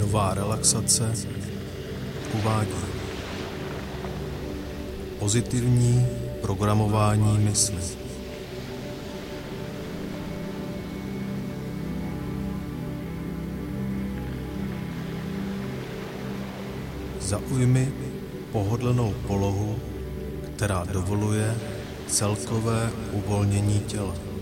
Nová relaxace uvádí pozitivní programování mysli. Zaujmi pohodlnou polohu, která dovoluje celkové uvolnění těla.